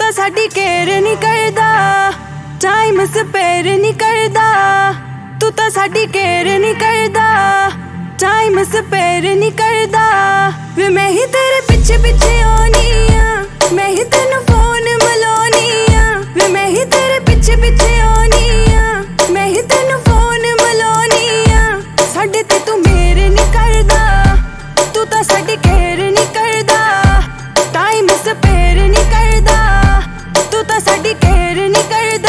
ਤਾਂ ਸਾਡੀ ਕੇਅਰ ਨਹੀਂ ਕਰਦਾ, ਟਾਈਮ ਸਪੇਅਰ ਨਹੀਂ ਕਰਦਾ। ਤੂੰ ਤਾਂ ਸਾਡੀ ਕੇਅਰ ਨਹੀਂ ਕਰਦਾ, ਟਾਈਮ ਸਪੇਅਰ ਨਹੀਂ ਕਰਦਾ। ਵੇ ਮੈਂ ਹੀ ਤੇਰੇ ਪਿੱਛੇ ਪਿੱਛੇ ਆਉਣੀ ਆ, ਮੈਂ ਹੀ ਤੈਨੂੰ ਫੋਨ ਮਿਲਾਉਣੀ ਆ। ਵੇ ਮੈਂ ਹੀ ਤੇਰੇ ਪਿੱਛੇ ਪਿੱਛੇ ਆਉਣੀ ਆ, ਮੈਂ ਹੀ ਤੈਨੂੰ ਫੋਨ ਮਿਲਾਉਣੀ ਆ। ਸਾਡੇ ਤੇ ਤੂੰ ਮੇਰੇ ਨਹੀਂ ਕਰਦਾ, ਤੂੰ ਤਾਂ ਸਾਡੀ ਕੇਅਰ ਨਹੀਂ ਕਰਦਾ, ਟਾਈਮ ਸਪੇਅਰ ਨਹੀਂ ਕਰਦਾ। ਤੂੰ ਤਾਂ ਸਾਡੀ ਕੇਅਰ ਨਹੀਂ ਕਰਦਾ।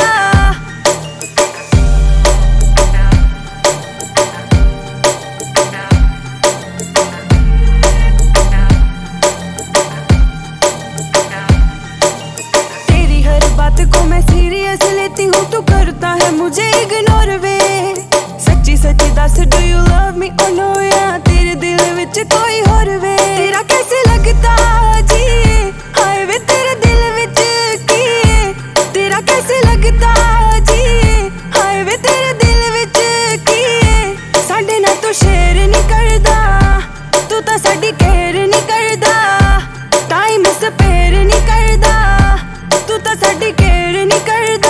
तेरी हर बात को मैं सीरियस लेती हूँ, तू करता है मुझे इग्नोर वे। सच्ची सच्ची दस डू यू लव मी और नो, या तेरे दिल विच कोई होर वे। तेरा कैसे लगता जी हाय वे तेरे दिल विच की, तेरा कैसे लगता जी हाय वे तेरे दिल विच की। साडे नाल तू शेयर नहीं करदा, तू तां साडी केयर नहीं करदा, टाइम स्पेयर नहीं करदा। तू तां साडी केयर नहीं करदा।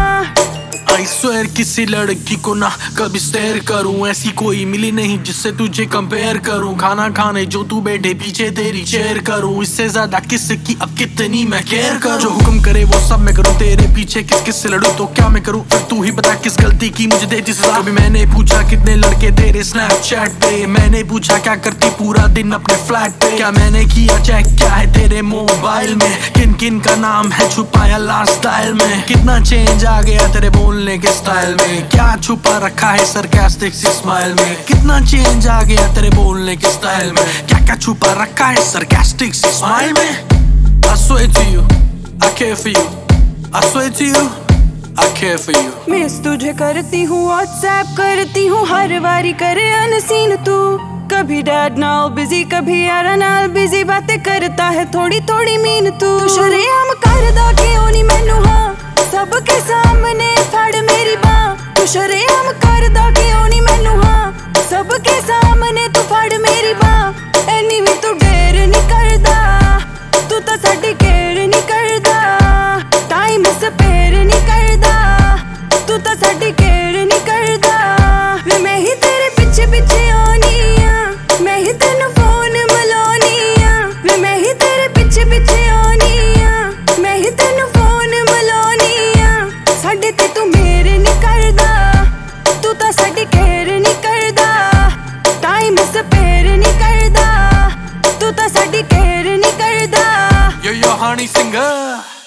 I swear किसी लड़की को ना कभी स्टेयर करूं, ऐसी कोई मिली नहीं जिससे तुझे कंपेयर करूं। खाना खाने जो तू बैठे पीछे तेरी चेयर करूं, इससे ज्यादा किसकी अब कितनी मैं केयर करूं। जो हुक्म करे वो सब मैं करूं, तेरे पीछे किस किस से लड़ूं तो क्या मैं करूं। फिर तू ही बता किस गलती की मुझे देती सजा। कभी मैंने पूछा कितने लड़के तेरे स्नैपचैट पे, मैंने पूछा क्या करती पूरा दिन अपने फ्लैट पे। क्या मैंने किया चेक क्या है तेरे मोबाइल में, किन किन का नाम है छुपाया लास्ट डायल में। कितना चेंज आ गया तेरे बोलने के स्टाइल में, क्या छुपा रखा है सरकास्टिक सी स्माइल में। कितना चेंज आ गया तेरे बोलने के स्टाइल में, क्या क्या छुपा रखा है सरकास्टिक सी स्माइल में। I swear to you, I care for you. I swear to you, I care for you. Miss तुझे करती हूँ, व्हाट्सएप करती हूँ, हर बारी करे अनसीन तू। कभी डैड नाल बिजी, कभी यारा नाल बिजी, बातें करता है थोड़ी थोड़ी मीन तू। शरेआम करदा क्यों नहीं मैनू हाँ, सबके सामने फड़ मेरी बाँ। तू शरेआम करदा क्यों नहीं मैनू हाँ, सबके सामने तू फड़ मेरी बाँ। एनी भी तू डेर नहीं करदा, तू तां साडी केयर नहीं करदा, टाइम स्पेयर नहीं करदा। तू तां साडी केयर नहीं करदा। वे मैं ही तेरे पिछे पिछे आउणी आ, मैं ही तैनू फोन मिलाउणी आ। वे मैं ही तेरे पिछे पिछे आउणी आ, मैं ही तैनू फोन मिलाउणी आ। साडे ते तू मेरे नहीं करदा, तू तां साडी केयर नहीं करदा, टाइम स्पेयर नहीं करदा। तू तां साडी केयर नहीं करदा। Yo, honey singer.